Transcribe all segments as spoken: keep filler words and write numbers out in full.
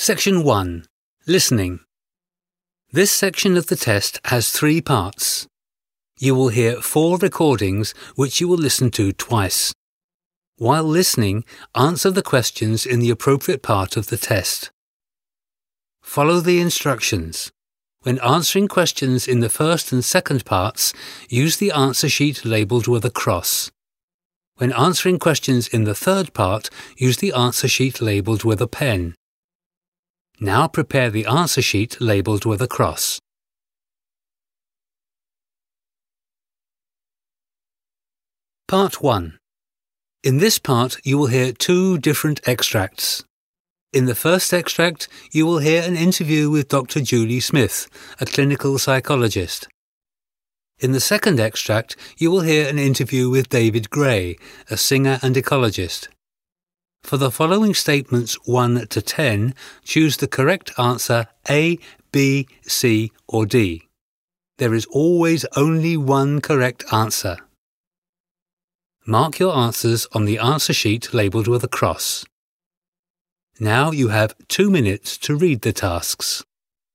Section one. Listening. This section of the test has three parts. You will hear four recordings which you will listen to twice. While listening, answer the questions in the appropriate part of the test. Follow the instructions. When answering questions in the first and second parts, use the answer sheet labelled with a cross. When answering questions in the third part, use the answer sheet labelled with a pen. Now prepare the answer sheet labelled with a cross. Part one. In this part, you will hear two different extracts. In the first extract, you will hear an interview with Doctor Julie Smith, a clinical psychologist. In the second extract, you will hear an interview with David Gray, a singer and ecologist. For the following statements one to ten, choose the correct answer A, B, C, or D. There is always only one correct answer. Mark your answers on the answer sheet labelled with a cross. Now you have two minutes to read the tasks.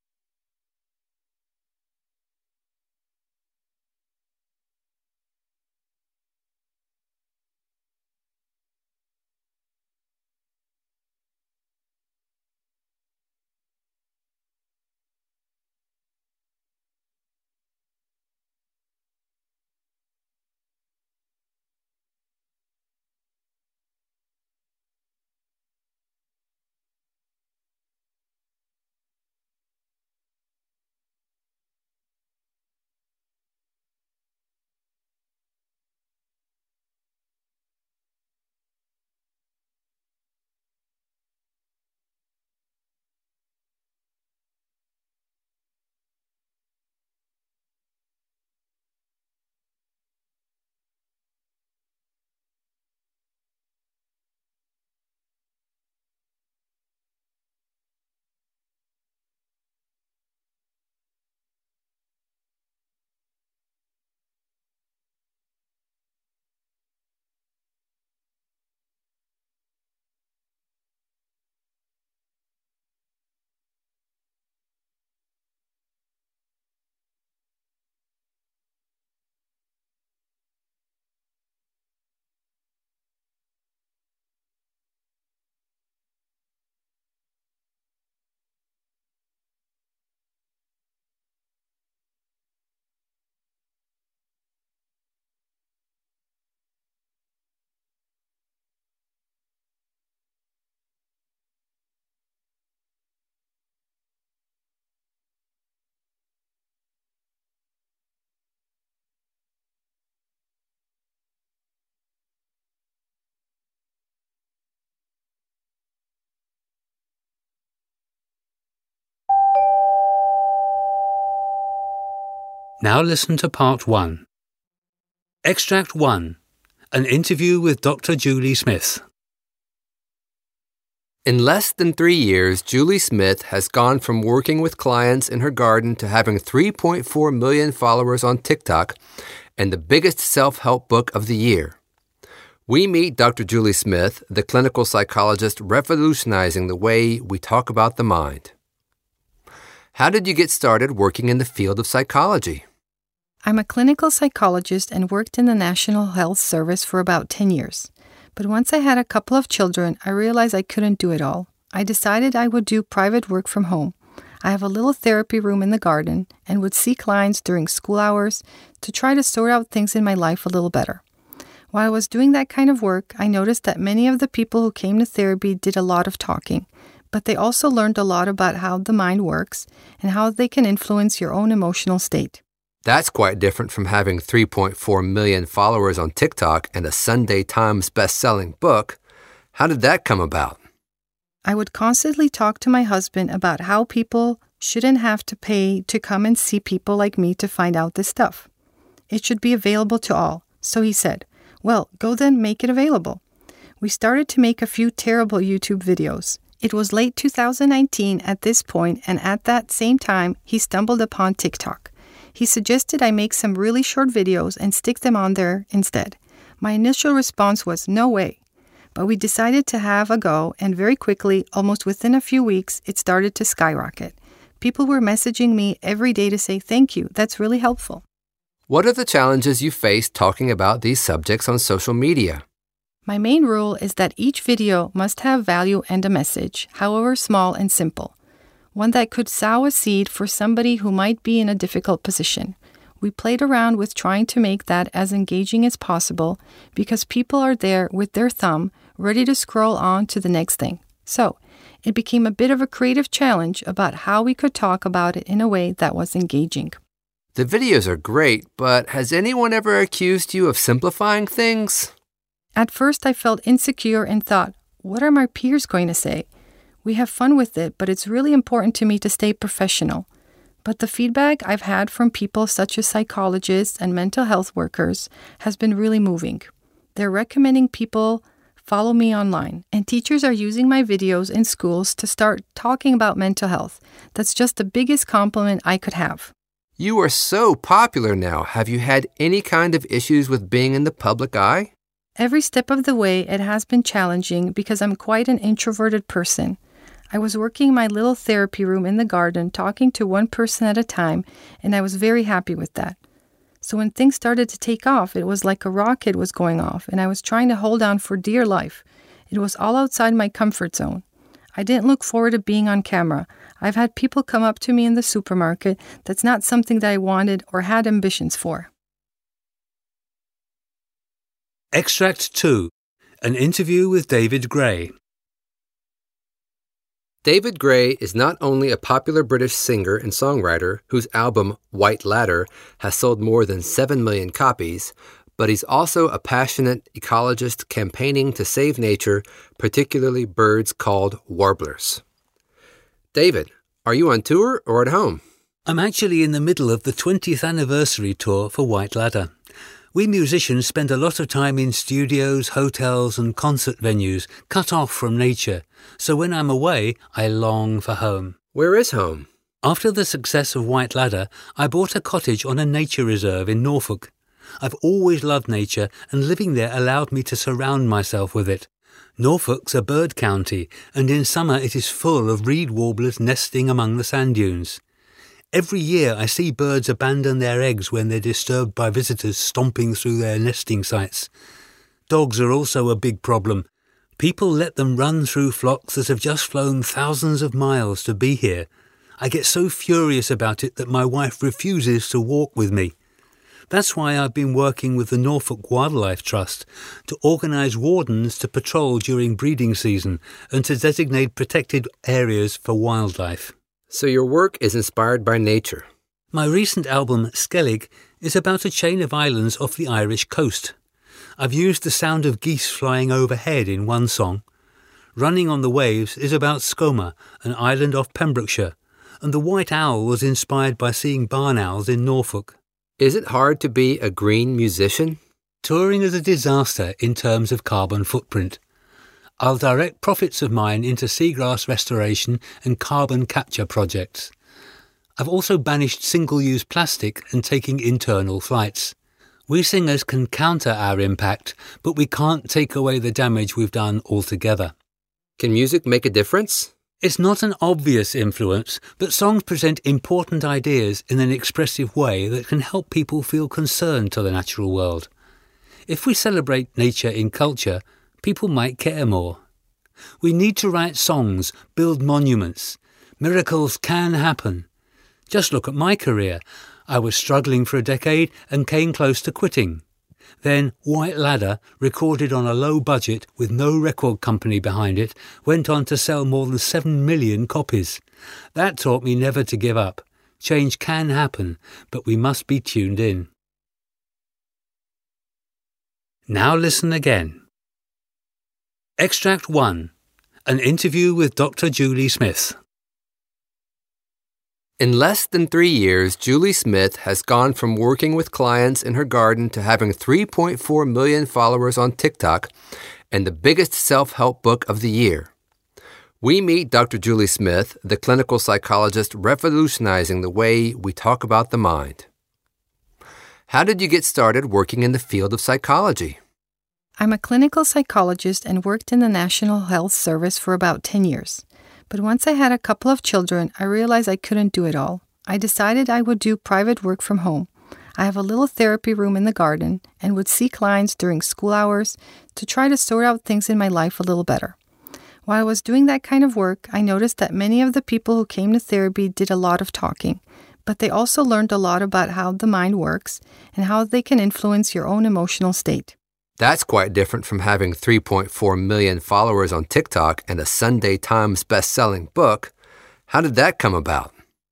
Now listen to part one. Extract one. An interview with Doctor Julie Smith. In less than three years, Julie Smith has gone from working with clients in her garden to having three point four million followers on TikTok and the biggest self-help book of the year. We meet Doctor Julie Smith, the clinical psychologist revolutionizing the way we talk about the mind. How did you get started working in the field of psychology? I'm a clinical psychologist and worked in the National Health Service for about ten years. But once I had a couple of children, I realized I couldn't do it all. I decided I would do private work from home. I have a little therapy room in the garden and would see clients during school hours to try to sort out things in my life a little better. While I was doing that kind of work, I noticed that many of the people who came to therapy did a lot of talking, but they also learned a lot about how the mind works and how they can influence your own emotional state. That's quite different from having three point four million followers on TikTok and a Sunday Times best-selling book. How did that come about? I would constantly talk to my husband about how people shouldn't have to pay to come and see people like me to find out this stuff. It should be available to all. So he said, well, go then make it available. We started to make a few terrible YouTube videos. It was late two thousand nineteen at this point, and at that same time, he stumbled upon TikTok. He suggested I make some really short videos and stick them on there instead. My initial response was, no way. But we decided to have a go, and very quickly, almost within a few weeks, it started to skyrocket. People were messaging me every day to say, thank you, that's really helpful. What are the challenges you face talking about these subjects on social media? My main rule is that each video must have value and a message, however small and simple. One that could sow a seed for somebody who might be in a difficult position. We played around with trying to make that as engaging as possible because people are there with their thumb ready to scroll on to the next thing. So, it became a bit of a creative challenge about how we could talk about it in a way that was engaging. The videos are great, but has anyone ever accused you of simplifying things? At first, I felt insecure and thought, what are my peers going to say? We have fun with it, but it's really important to me to stay professional. But the feedback I've had from people such as psychologists and mental health workers has been really moving. They're recommending people follow me online, and teachers are using my videos in schools to start talking about mental health. That's just the biggest compliment I could have. You are so popular now. Have you had any kind of issues with being in the public eye? Every step of the way, it has been challenging because I'm quite an introverted person. I was working in my little therapy room in the garden, talking to one person at a time, and I was very happy with that. So when things started to take off, it was like a rocket was going off, and I was trying to hold on for dear life. It was all outside my comfort zone. I didn't look forward to being on camera. I've had people come up to me in the supermarket. That's not something that I wanted or had ambitions for. Extract two. An interview with David Gray. David Gray is not only a popular British singer and songwriter whose album White Ladder has sold more than seven million copies, but he's also a passionate ecologist campaigning to save nature, particularly birds called warblers. David, are you on tour or at home? I'm actually in the middle of the twentieth anniversary tour for White Ladder. We musicians spend a lot of time in studios, hotels and concert venues, cut off from nature. So when I'm away, I long for home. Where is home? After the success of White Ladder, I bought a cottage on a nature reserve in Norfolk. I've always loved nature, and living there allowed me to surround myself with it. Norfolk's a bird county, and in summer it is full of reed warblers nesting among the sand dunes. Every year I see birds abandon their eggs when they're disturbed by visitors stomping through their nesting sites. Dogs are also a big problem. People let them run through flocks that have just flown thousands of miles to be here. I get so furious about it that my wife refuses to walk with me. That's why I've been working with the Norfolk Wildlife Trust to organise wardens to patrol during breeding season and to designate protected areas for wildlife. So your work is inspired by nature. My recent album, Skellig, is about a chain of islands off the Irish coast. I've used the sound of geese flying overhead in one song. Running on the Waves is about Skoma, an island off Pembrokeshire, and The White Owl was inspired by seeing barn owls in Norfolk. Is it hard to be a green musician? Touring is a disaster in terms of carbon footprint. I'll direct profits of mine into seagrass restoration and carbon capture projects. I've also banished single-use plastic and taking internal flights. We singers can counter our impact, but we can't take away the damage we've done altogether. Can music make a difference? It's not an obvious influence, but songs present important ideas in an expressive way that can help people feel concerned to the natural world. If we celebrate nature in culture, people might care more. We need to write songs, build monuments. Miracles can happen. Just look at my career. I was struggling for a decade and came close to quitting. Then White Ladder, recorded on a low budget with no record company behind it, went on to sell more than seven million copies. That taught me never to give up. Change can happen, but we must be tuned in. Now listen again. Extract one. An interview with Doctor Julie Smith. In less than three years, Julie Smith has gone from working with clients in her garden to having three point four million followers on TikTok and the biggest self-help book of the year. We meet Doctor Julie Smith, the clinical psychologist revolutionizing the way we talk about the mind. How did you get started working in the field of psychology? I'm a clinical psychologist and worked in the National Health Service for about ten years. But once I had a couple of children, I realized I couldn't do it all. I decided I would do private work from home. I have a little therapy room in the garden and would see clients during school hours to try to sort out things in my life a little better. While I was doing that kind of work, I noticed that many of the people who came to therapy did a lot of talking, but they also learned a lot about how the mind works and how they can influence your own emotional state. That's quite different from having three point four million followers on TikTok and a Sunday Times best-selling book. How did that come about?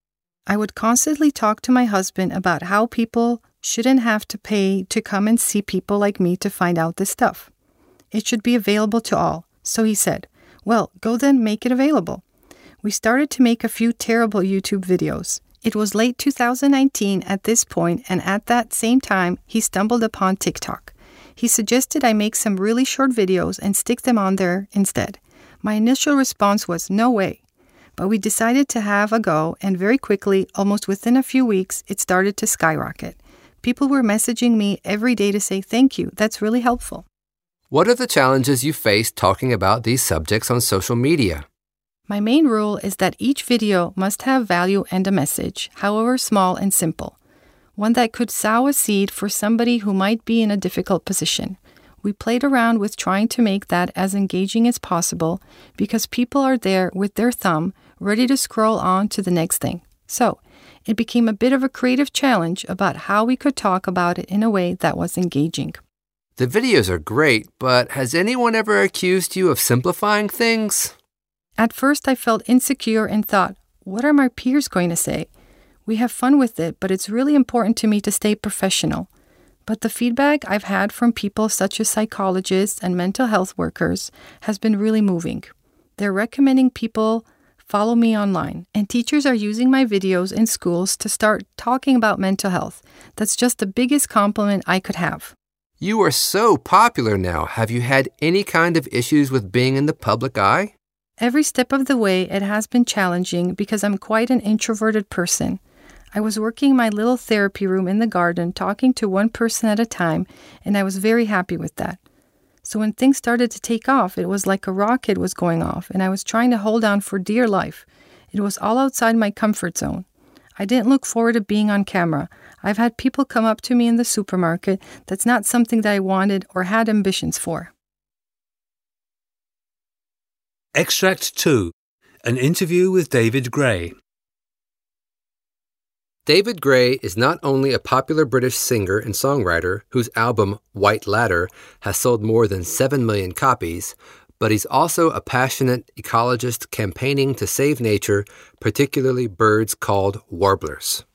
I would constantly talk to my husband about how people shouldn't have to pay to come and see people like me to find out this stuff. It should be available to all. So he said, well, go then make it available. We started to make a few terrible YouTube videos. It was late two thousand nineteen at this point, and at that same time, he stumbled upon TikTok. He suggested I make some really short videos and stick them on there instead. My initial response was, no way. But we decided to have a go, and very quickly, almost within a few weeks, it started to skyrocket. People were messaging me every day to say, thank you, that's really helpful. What are the challenges you face talking about these subjects on social media? My main rule is that each video must have value and a message, however small and simple. One that could sow a seed for somebody who might be in a difficult position. We played around with trying to make that as engaging as possible because people are there with their thumb ready to scroll on to the next thing. So, it became a bit of a creative challenge about how we could talk about it in a way that was engaging. The videos are great, but has anyone ever accused you of simplifying things? At first, I felt insecure and thought, what are my peers going to say? We have fun with it, but it's really important to me to stay professional. But the feedback I've had from people such as psychologists and mental health workers has been really moving. They're recommending people follow me online, and teachers are using my videos in schools to start talking about mental health. That's just the biggest compliment I could have. You are so popular now. Have you had any kind of issues with being in the public eye? Every step of the way, it has been challenging because I'm quite an introverted person. I was working my little therapy room in the garden, talking to one person at a time, and I was very happy with that. So when things started to take off, it was like a rocket was going off, and I was trying to hold on for dear life. It was all outside my comfort zone. I didn't look forward to being on camera. I've had people come up to me in the supermarket. That's not something that I wanted or had ambitions for. Extract two. An interview with David Gray. David Gray is not only a popular British singer and songwriter whose album White Ladder has sold more than seven million copies, but he's also a passionate ecologist campaigning to save nature, particularly birds called warblers.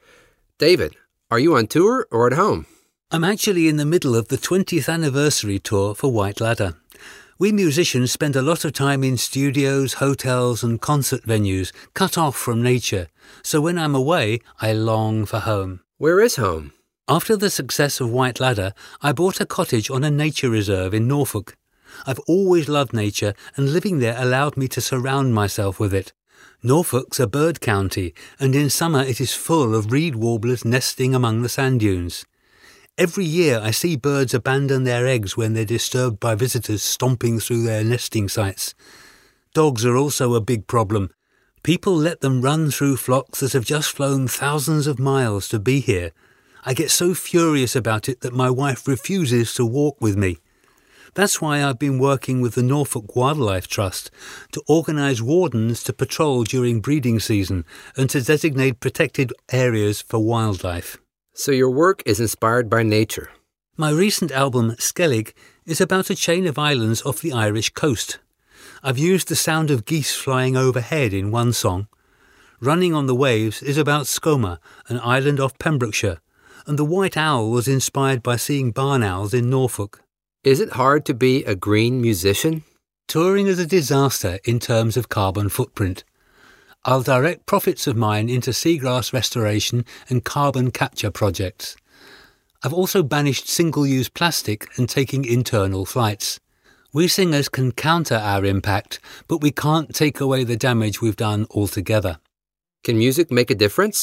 David, are you on tour or at home? I'm actually in the middle of the twentieth anniversary tour for White Ladder. We musicians spend a lot of time in studios, hotels and concert venues, cut off from nature. So when I'm away, I long for home. Where is home? After the success of White Ladder, I bought a cottage on a nature reserve in Norfolk. I've always loved nature, and living there allowed me to surround myself with it. Norfolk's a bird county, and in summer it is full of reed warblers nesting among the sand dunes. Every year I see birds abandon their eggs when they're disturbed by visitors stomping through their nesting sites. Dogs are also a big problem. People let them run through flocks that have just flown thousands of miles to be here. I get so furious about it that my wife refuses to walk with me. That's why I've been working with the Norfolk Wildlife Trust to organise wardens to patrol during breeding season and to designate protected areas for wildlife. So your work is inspired by nature. My recent album, Skellig, is about a chain of islands off the Irish coast. I've used the sound of geese flying overhead in one song. Running on the Waves is about Skoma, an island off Pembrokeshire, and The White Owl was inspired by seeing barn owls in Norfolk. Is it hard to be a green musician? Touring is a disaster in terms of carbon footprint. I'll direct profits of mine into seagrass restoration and carbon capture projects. I've also banished single-use plastic and taking internal flights. We singers can counter our impact, but we can't take away the damage we've done altogether. Can music make a difference?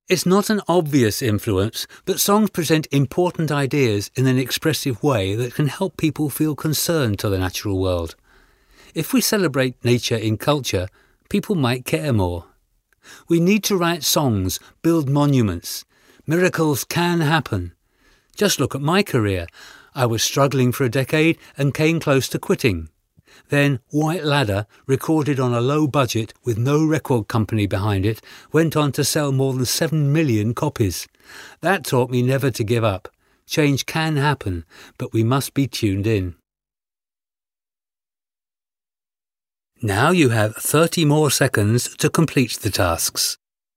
It's not an obvious influence, but songs present important ideas in an expressive way that can help people feel concerned to the natural world. If we celebrate nature in culture, people might care more. We need to write songs, build monuments. Miracles can happen. Just look at my career. I was struggling for a decade and came close to quitting. Then White Ladder, recorded on a low budget with no record company behind it, went on to sell more than seven million copies. That taught me never to give up. Change can happen, but we must be tuned in. Now you have thirty more seconds to complete the tasks.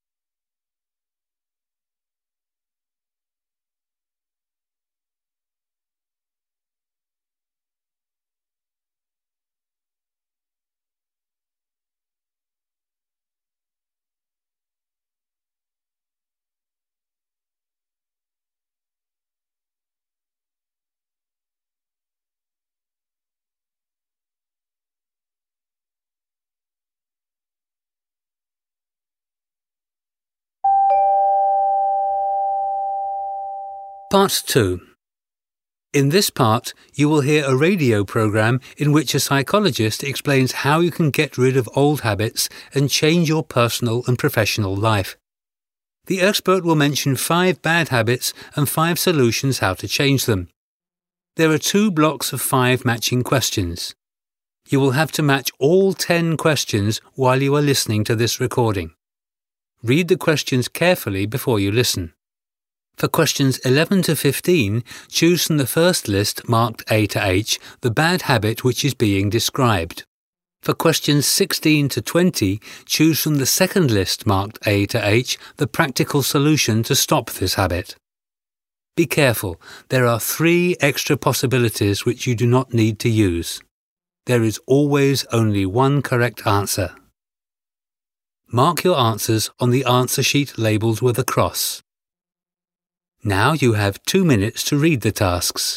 Part two. In this part, you will hear a radio program in which a psychologist explains how you can get rid of old habits and change your personal and professional life. The expert will mention five bad habits and five solutions how to change them. There are two blocks of five matching questions. You will have to match all ten questions while you are listening to this recording. Read the questions carefully before you listen. For questions eleven to fifteen, choose from the first list marked A to H the bad habit which is being described. For questions sixteen to twenty, choose from the second list marked A to H the practical solution to stop this habit. Be careful, there are three extra possibilities which you do not need to use. There is always only one correct answer. Mark your answers on the answer sheet labelled with a cross. Now you have two minutes to read the tasks.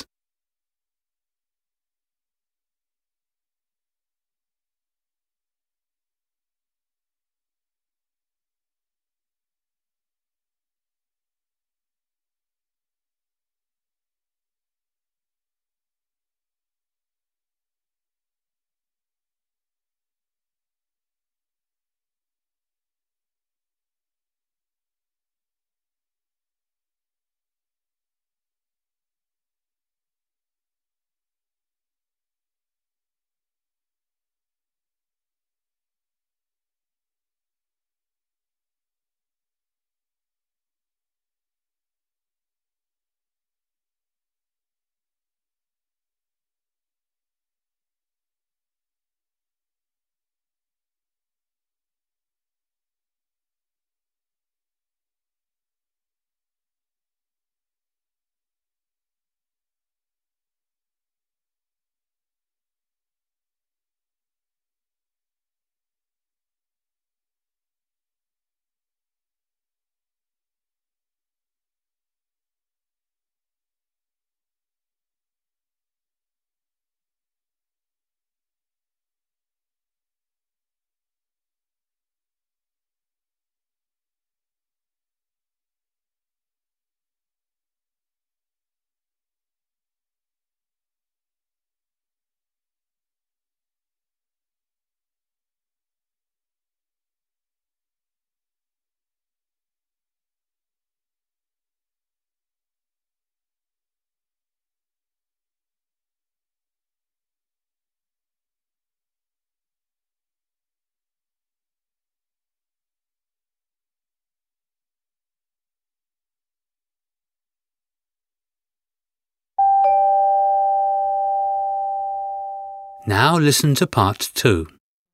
Now listen to part two.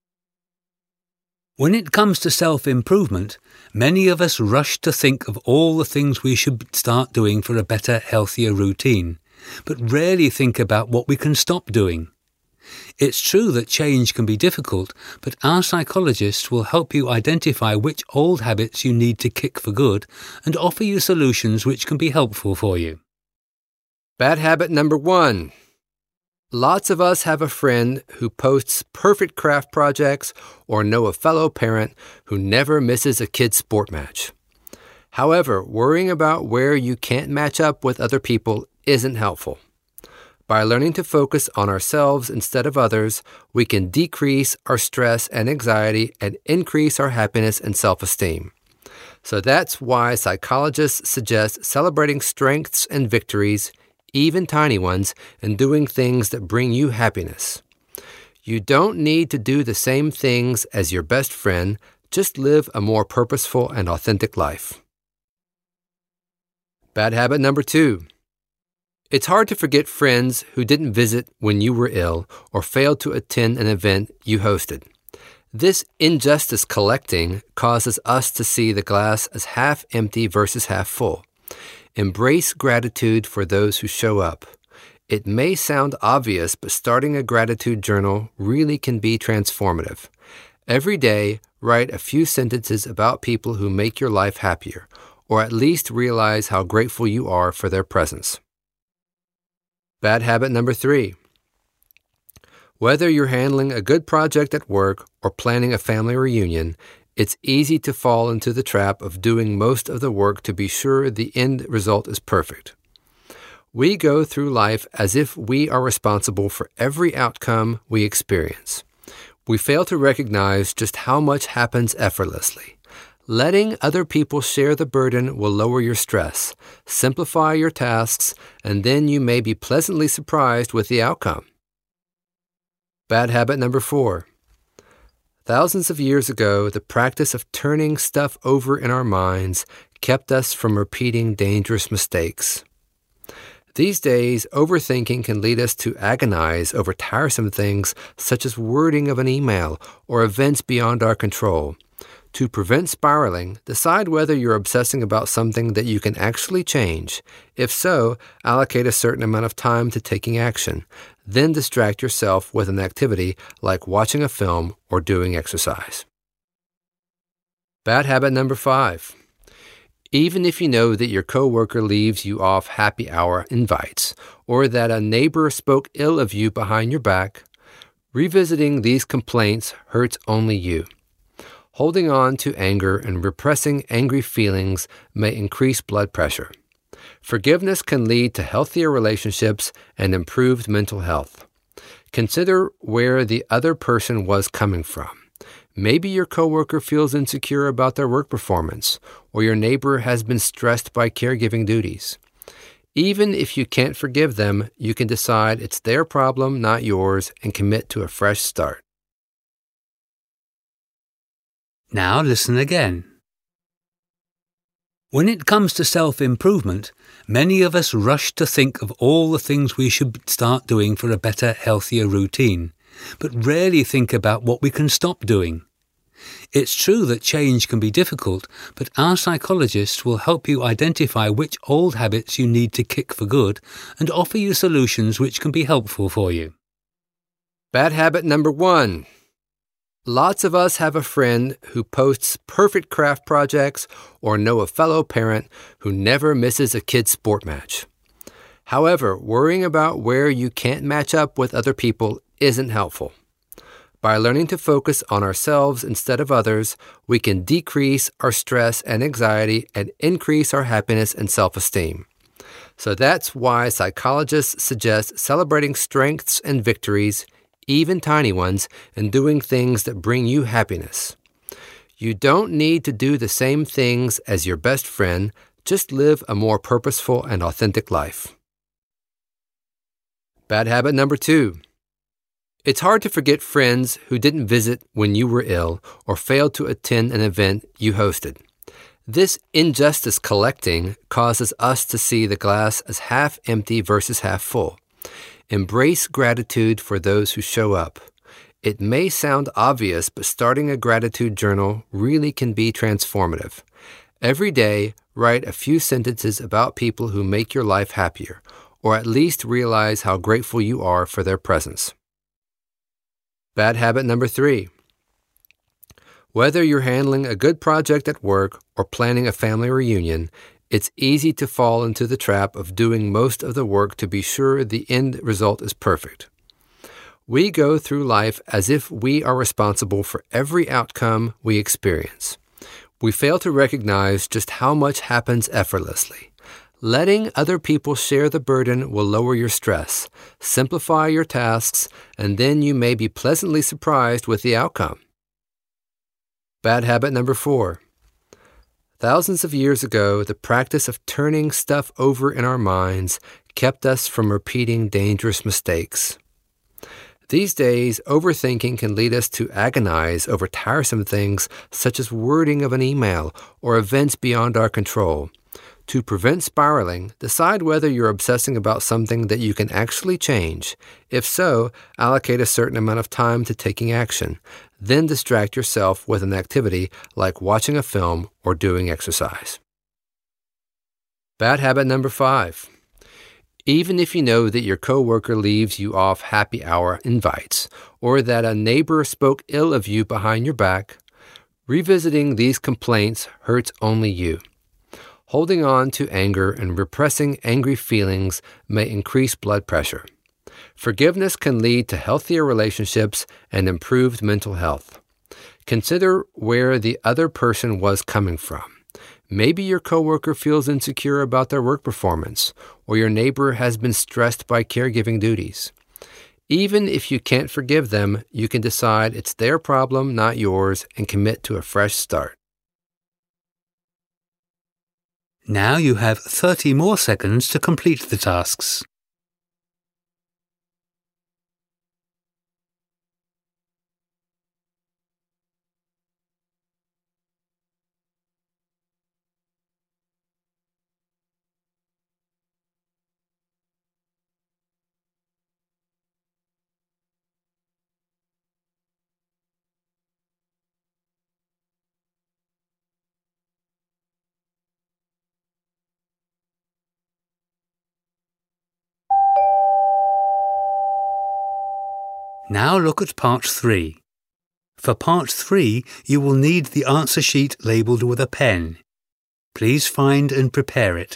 When it comes to self-improvement, many of us rush to think of all the things we should start doing for a better, healthier routine, but rarely think about what we can stop doing. It's true that change can be difficult, but our psychologists will help you identify which old habits you need to kick for good and offer you solutions which can be helpful for you. Bad habit number one. Lots of us have a friend who posts perfect craft projects or know a fellow parent who never misses a kid's sport match. However, worrying about where you can't match up with other people isn't helpful. By learning to focus on ourselves instead of others, we can decrease our stress and anxiety and increase our happiness and self-esteem. So that's why psychologists suggest celebrating strengths and victories, even tiny ones, and doing things that bring you happiness. You don't need to do the same things as your best friend, just live a more purposeful and authentic life. Bad habit number two. It's hard to forget friends who didn't visit when you were ill or failed to attend an event you hosted. This injustice collecting causes us to see the glass as half empty versus half full. Embrace gratitude for those who show up. It may sound obvious, but starting a gratitude journal really can be transformative. Every day, write a few sentences about people who make your life happier, or at least realize how grateful you are for their presence. Bad habit number three. Whether you're handling a good project at work or planning a family reunion, it's easy to fall into the trap of doing most of the work to be sure the end result is perfect. We go through life as if we are responsible for every outcome we experience. We fail to recognize just how much happens effortlessly. Letting other people share the burden will lower your stress, simplify your tasks, and then you may be pleasantly surprised with the outcome. Bad habit number four. Thousands of years ago, the practice of turning stuff over in our minds kept us from repeating dangerous mistakes. These days, overthinking can lead us to agonize over tiresome things such as wording of an email or events beyond our control. To prevent spiraling, decide whether you're obsessing about something that you can actually change. If so, allocate a certain amount of time to taking action. Then distract yourself with an activity like watching a film or doing exercise. Bad habit number five. Even if you know that your coworker leaves you off happy hour invites, or that a neighbor spoke ill of you behind your back, revisiting these complaints hurts only you. Holding on to anger and repressing angry feelings may increase blood pressure. Forgiveness can lead to healthier relationships and improved mental health. Consider where the other person was coming from. Maybe your coworker feels insecure about their work performance, or your neighbor has been stressed by caregiving duties. Even if you can't forgive them, you can decide it's their problem, not yours, and commit to a fresh start. Now listen again. When it comes to self-improvement, many of us rush to think of all the things we should start doing for a better, healthier routine, but rarely think about what we can stop doing. It's true that change can be difficult, but our psychologists will help you identify which old habits you need to kick for good and offer you solutions which can be helpful for you. Bad habit number one. Lots of us have a friend who posts perfect craft projects or know a fellow parent who never misses a kid's sport match. However, worrying about where you can't match up with other people isn't helpful. By learning to focus on ourselves instead of others, we can decrease our stress and anxiety and increase our happiness and self-esteem. So that's why psychologists suggest celebrating strengths and victories, even tiny ones, and doing things that bring you happiness. You don't need to do the same things as your best friend, just live a more purposeful and authentic life. Bad habit number two. It's hard to forget friends who didn't visit when you were ill or failed to attend an event you hosted. This injustice collecting causes us to see the glass as half empty versus half full. Embrace gratitude for those who show up. It may sound obvious, but starting a gratitude journal really can be transformative. Every day, write a few sentences about people who make your life happier, or at least realize how grateful you are for their presence. Bad habit number three. Whether you're handling a good project at work or planning a family reunion, it's easy to fall into the trap of doing most of the work to be sure the end result is perfect. We go through life as if we are responsible for every outcome we experience. We fail to recognize just how much happens effortlessly. Letting other people share the burden will lower your stress, simplify your tasks, and then you may be pleasantly surprised with the outcome. Bad habit number four. Thousands of years ago, the practice of turning stuff over in our minds kept us from repeating dangerous mistakes. These days, overthinking can lead us to agonize over tiresome things such as wording of an email or events beyond our control. To prevent spiraling, decide whether you're obsessing about something that you can actually change. If so, allocate a certain amount of time to taking action. Then distract yourself with an activity like watching a film or doing exercise. Bad habit number five. Even if you know that your coworker leaves you off happy hour invites or that a neighbor spoke ill of you behind your back, revisiting these complaints hurts only you. Holding on to anger and repressing angry feelings may increase blood pressure. Forgiveness can lead to healthier relationships and improved mental health. Consider where the other person was coming from. Maybe your coworker feels insecure about their work performance, or your neighbor has been stressed by caregiving duties. Even if you can't forgive them, you can decide it's their problem, not yours, and commit to a fresh start. Now you have thirty more seconds to complete the tasks. Now look at part three. For part three, you will need the answer sheet labelled with a pen. Please find and prepare it.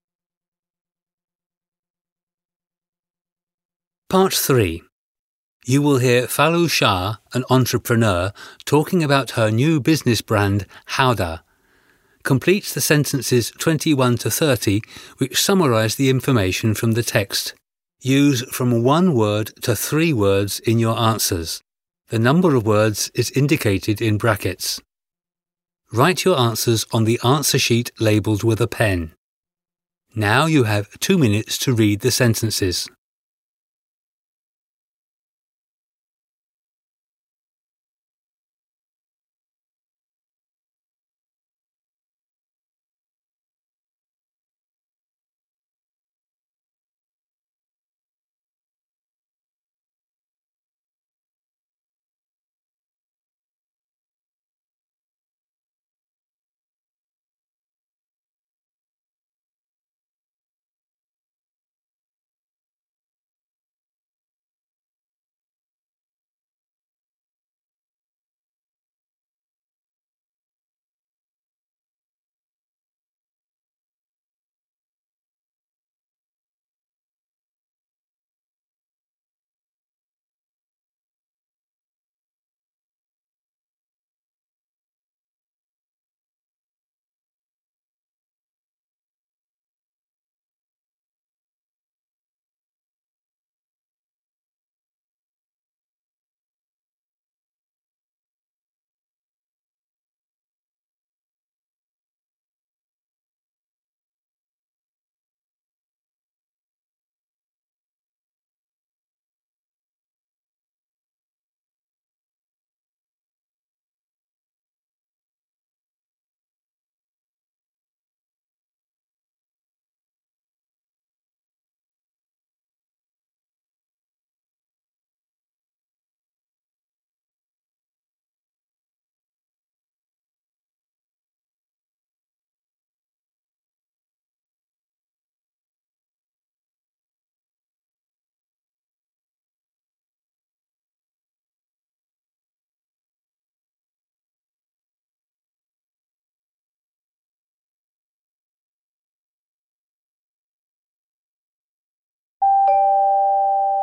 Part three. You will hear Falu Shah, an entrepreneur, talking about her new business brand, Howdah. Complete the sentences twenty-one to thirty, which summarise the information from the text. Use from one word to three words in your answers. The number of words is indicated in brackets. Write your answers on the answer sheet labelled with a pen. Now you have two minutes to read the sentences.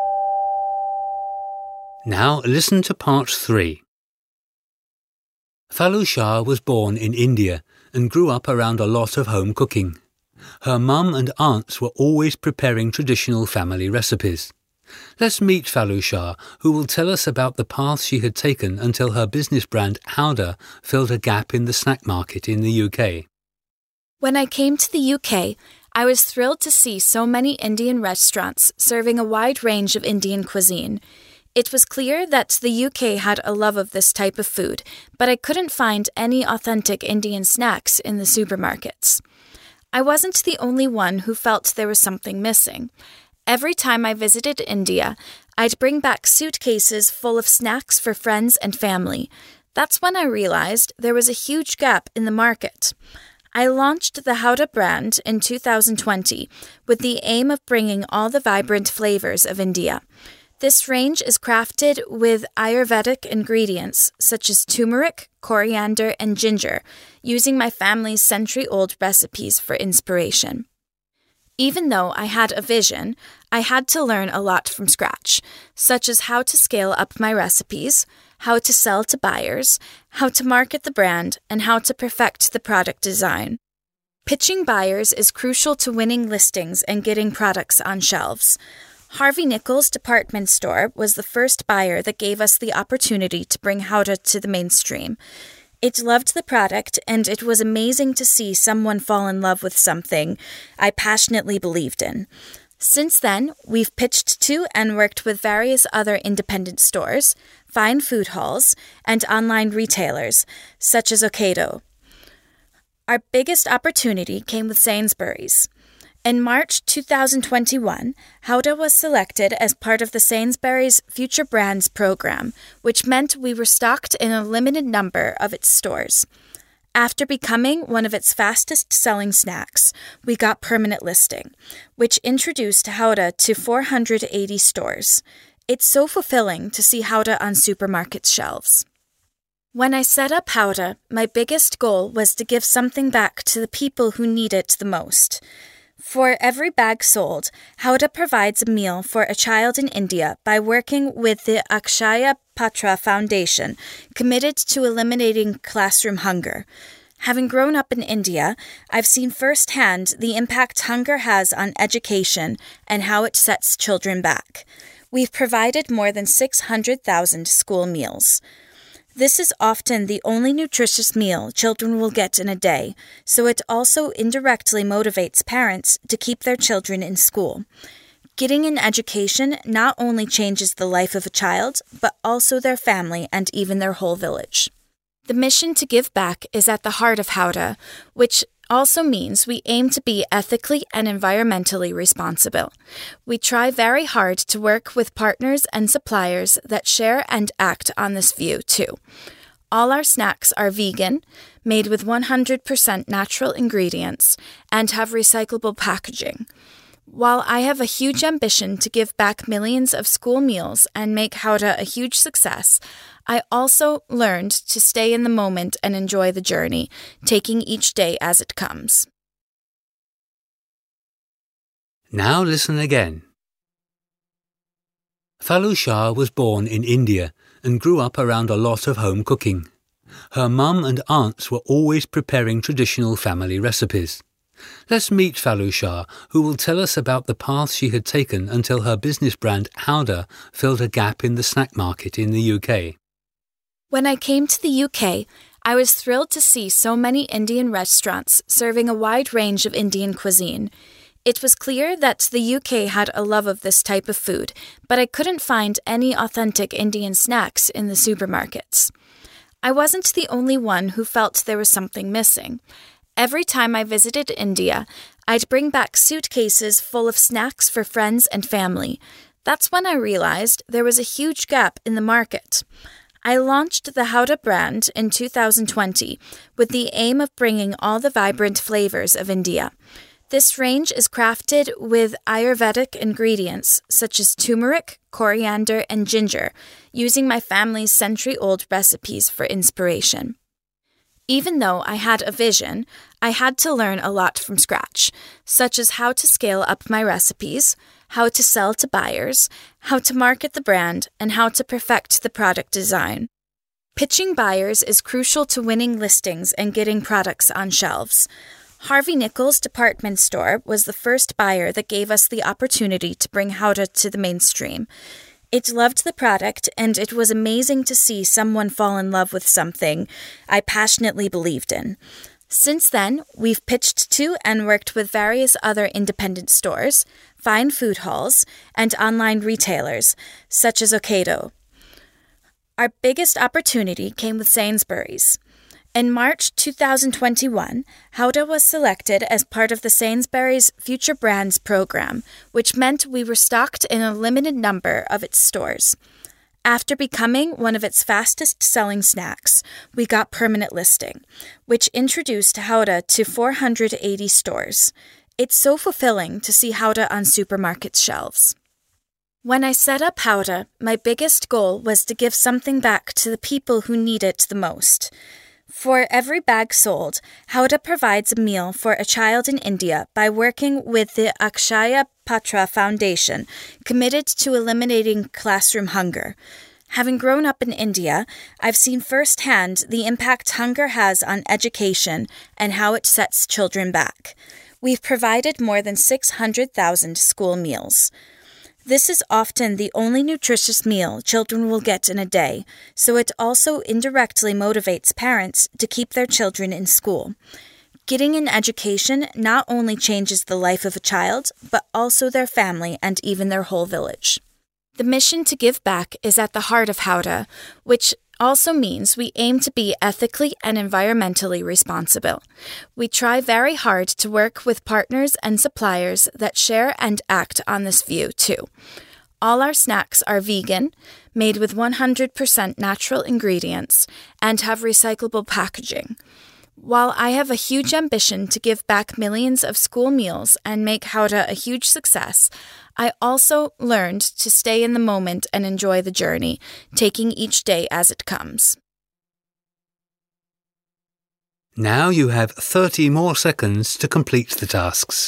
Now listen to part three. Fallu Shah was born in India and grew up around a lot of home cooking. Her mum and aunts were always preparing traditional family recipes. Let's meet Fallu Shah, who will tell us about the path she had taken until her business brand Howder filled a gap in the snack market in the U K. When I came to the U K, I was thrilled to see so many Indian restaurants serving a wide range of Indian cuisine. It was clear that the U K had a love of this type of food, but I couldn't find any authentic Indian snacks in the supermarkets. I wasn't the only one who felt there was something missing. Every time I visited India, I'd bring back suitcases full of snacks for friends and family. That's when I realized there was a huge gap in the market. I launched the Howder brand in two thousand twenty with the aim of bringing all the vibrant flavors of India. This range is crafted with Ayurvedic ingredients such as turmeric, coriander, and ginger, using my family's century-old recipes for inspiration. Even though I had a vision, I had to learn a lot from scratch, such as how to scale up my recipes, how to sell to buyers, how to market the brand, and how to perfect the product design. Pitching buyers is crucial to winning listings and getting products on shelves. Harvey Nichols department store was the first buyer that gave us the opportunity to bring Howder to the mainstream. It loved the product, and it was amazing to see someone fall in love with something I passionately believed in. Since then, we've pitched to and worked with various other independent stores, fine food halls, and online retailers, such as Ocado. Our biggest opportunity came with Sainsbury's. In March two thousand twenty-one, Howder was selected as part of the Sainsbury's Future Brands program, which meant we were stocked in a limited number of its stores. After becoming one of its fastest-selling snacks, we got permanent listing, which introduced Howder to four hundred eighty stores. It's so fulfilling to see Howder on supermarket shelves. When I set up Howder, my biggest goal was to give something back to the people who need it the most. For every bag sold, Howder provides a meal for a child in India by working with the Akshaya Patra Foundation, committed to eliminating classroom hunger. Having grown up in India, I've seen firsthand the impact hunger has on education and how it sets children back. We've provided more than six hundred thousand school meals. This is often the only nutritious meal children will get in a day, so it also indirectly motivates parents to keep their children in school. Getting an education not only changes the life of a child, but also their family and even their whole village. The mission to give back is at the heart of Howder, which also means we aim to be ethically and environmentally responsible. We try very hard to work with partners and suppliers that share and act on this view, too. All our snacks are vegan, made with one hundred percent natural ingredients, and have recyclable packaging. While I have a huge ambition to give back millions of school meals and make Howder a huge success, I also learned to stay in the moment and enjoy the journey, taking each day as it comes. Now listen again. Fallu Shah was born in India and grew up around a lot of home cooking. Her mum and aunts were always preparing traditional family recipes. Let's meet Fallu Shah, who will tell us about the path she had taken until her business brand Howder filled a gap in the snack market in the U K. When I came to the U K, I was thrilled to see so many Indian restaurants serving a wide range of Indian cuisine. It was clear that the U K had a love of this type of food, but I couldn't find any authentic Indian snacks in the supermarkets. I wasn't the only one who felt there was something missing. Every time I visited India, I'd bring back suitcases full of snacks for friends and family. That's when I realized there was a huge gap in the market. I launched the Howder brand in two thousand twenty with the aim of bringing all the vibrant flavors of India. This range is crafted with Ayurvedic ingredients such as turmeric, coriander, and ginger, using my family's century-old recipes for inspiration. Even though I had a vision, I had to learn a lot from scratch, such as how to scale up my recipes, how to sell to buyers, how to market the brand, and how to perfect the product design. Pitching buyers is crucial to winning listings and getting products on shelves. Harvey Nichols department store was the first buyer that gave us the opportunity to bring Howdah to the mainstream. It loved the product, and it was amazing to see someone fall in love with something I passionately believed in. Since then, we've pitched to and worked with various other independent stores, fine food halls, and online retailers, such as Ocado. Our biggest opportunity came with Sainsbury's. In March two thousand twenty-one, Howdah was selected as part of the Sainsbury's Future Brands program, which meant we were stocked in a limited number of its stores. After becoming one of its fastest-selling snacks, we got permanent listing, which introduced Howdah to four hundred eighty stores. It's so fulfilling to see Howdah on supermarket shelves. When I set up Howdah, my biggest goal was to give something back to the people who need it the most. For every bag sold, Howdah provides a meal for a child in India by working with the Akshaya Patra Foundation, committed to eliminating classroom hunger. Having grown up in India, I've seen firsthand the impact hunger has on education and how it sets children back. We've provided more than six hundred thousand school meals. This is often the only nutritious meal children will get in a day, so it also indirectly motivates parents to keep their children in school. Getting an education not only changes the life of a child, but also their family and even their whole village. The mission to give back is at the heart of Howdah, which also means we aim to be ethically and environmentally responsible. We try very hard to work with partners and suppliers that share and act on this view, too. All our snacks are vegan, made with one hundred percent natural ingredients, and have recyclable packaging. While I have a huge ambition to give back millions of school meals and make Howdah a huge success, I also learned to stay in the moment and enjoy the journey, taking each day as it comes. Now you have thirty more seconds to complete the tasks.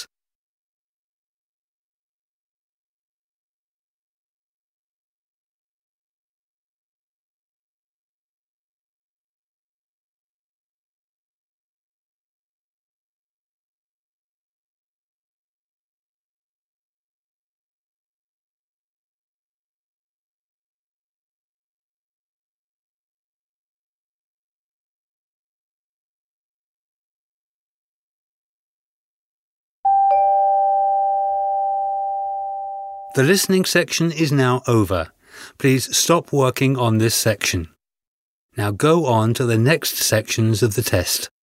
The listening section is now over. Please stop working on this section. Now go on to the next sections of the test.